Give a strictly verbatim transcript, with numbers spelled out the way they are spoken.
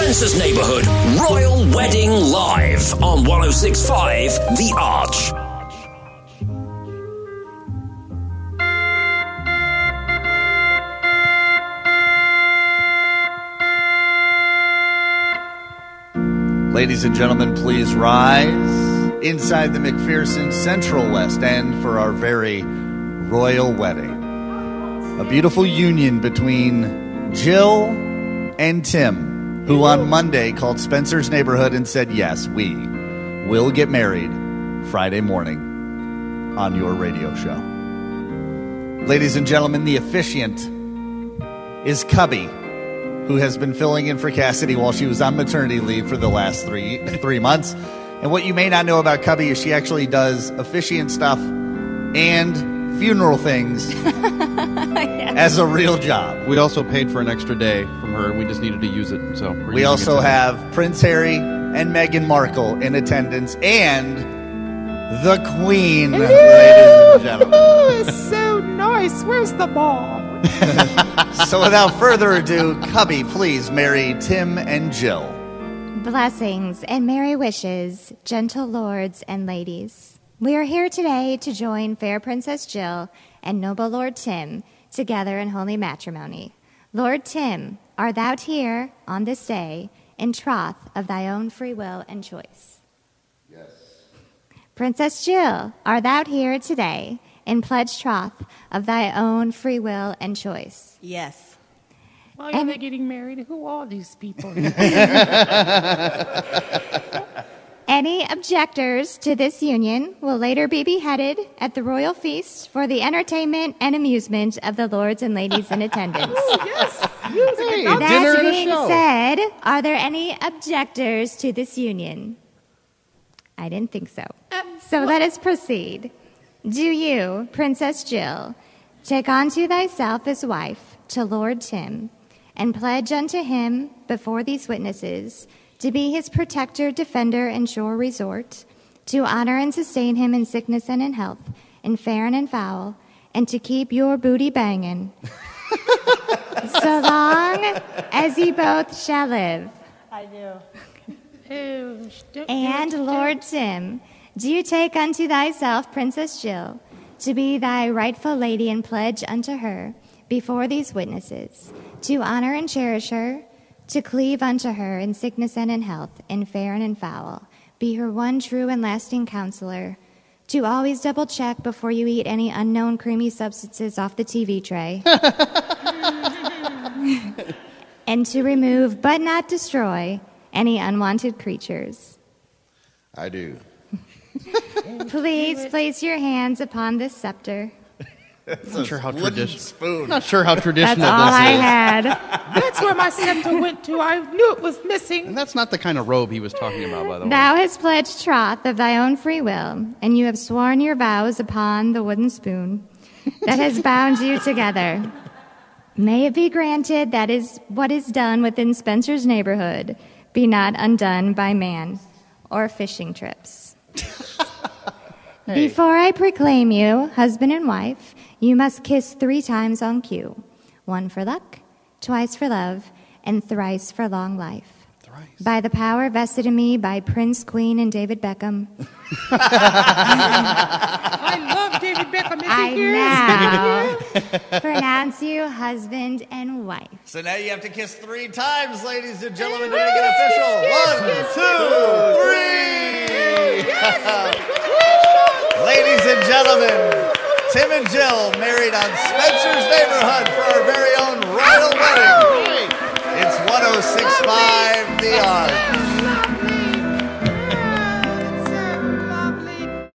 Spencer's Neighborhood Royal Wedding Live on one oh six point five The Arch. Ladies and gentlemen, please rise inside the McPherson Central West End for our very royal wedding. A beautiful union between Jill and Tim, who on Monday called Spencer's Neighborhood and said, yes, we will get married Friday morning on your radio show. Ladies and gentlemen, the officiant is Cubby, who has been filling in for Cassidy while she was on maternity leave for the last three three months. And what you may not know about Cubby is she actually does officiant stuff and funeral things yes. as a real job. We also paid for an extra day from her, and we just needed to use it. So we're we also have Prince Harry and Meghan Markle in attendance, and the Queen, Hello. Ladies and gentlemen. Oh, it's so nice. Where's the mom? So without further ado, Cubby, please marry Tim and Jill. Blessings and merry wishes, gentle lords and ladies. We are here today to join fair Princess Jill and noble Lord Tim together in holy matrimony. Lord Tim, art thou here on this day in troth of thy own free will and choice? Yes. Princess Jill, art thou here today in pledge troth of thy own free will and choice? Yes. Why And- are they getting married? Who are these people? Any objectors to this union will later be beheaded at the royal feast for the entertainment and amusement of the lords and ladies in attendance. Yes. Music Hey, and dinner That and a being show. said, are there any objectors to this union? I didn't think so. So let us proceed. Do you, Princess Jill, take unto thyself as wife to Lord Tim, and pledge unto him before these witnesses to be his protector, defender, and sure resort, to honor and sustain him in sickness and in health, in fair and in foul, and to keep your booty banging, so long as ye both shall live. I do. Oh, don't- And don't- Lord Tim, do you take unto thyself Princess Jill to be thy rightful lady and pledge unto her before these witnesses, to honor and cherish her, to cleave unto her in sickness and in health, in fair and in foul, be her one true and lasting counselor, to always double check before you eat any unknown creamy substances off the T V tray, and to remove but not destroy any unwanted creatures. I do. Please place your hands upon this scepter. It's Not a sure how wooden tradition- spoon. Not sure how That's traditional all this I is. had. That's where my scepter went to. I knew it was missing. And that's not the kind of robe he was talking about, by the way. Thou hast pledged troth of thy own free will, and you have sworn your vows upon the wooden spoon that has bound you together. May it be granted that is what is done within Spencer's neighborhood be not undone by man or fishing trips. Before I proclaim you husband and wife, you must kiss three times on cue. One for luck, twice for love, and thrice for long life. Thrice. By the power vested in me by Prince, Queen, and David Beckham, I love David Beckham. Is he I here? now pronounce you husband and wife. So now you have to kiss three times, ladies and gentlemen, to make it official. One, two, three. Ladies and gentlemen, Tim and Jill married on Spencer's Neighborhood for our very own royal wedding. It's one oh six point five The Arch.